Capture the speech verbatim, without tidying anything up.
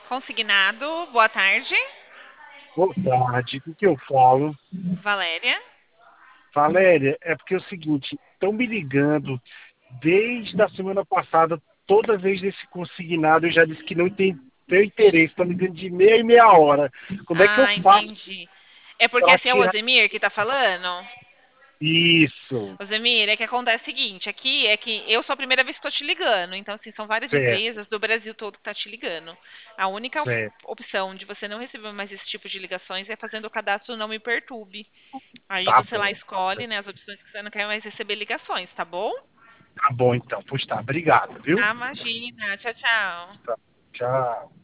Consignado, boa tarde. Boa tarde, o que eu falo? Valéria. Valéria, é porque é o seguinte, estão me ligando desde a semana passada, toda vez desse consignado, eu já disse que não tem, tem interesse, estão me ligando de meia e meia hora. Como é que eu Ah, faço entendi. É porque para assim é o tirar Osemir que tá falando? isso? Osemir, é que acontece o seguinte, aqui é que eu sou a primeira vez que tô te ligando, então assim, são várias Certo, empresas do Brasil todo que tá te ligando. A única op- certo. opção de você não receber mais esse tipo de ligações é fazendo o cadastro Não Me Perturbe. Aí Tá você lá bom, tá escolhe, bom. né, as opções que você não quer mais receber ligações, tá bom? Tá bom então, pois tá, obrigado, viu? Ah, imagina. Tchau, tchau. Tá. Tchau.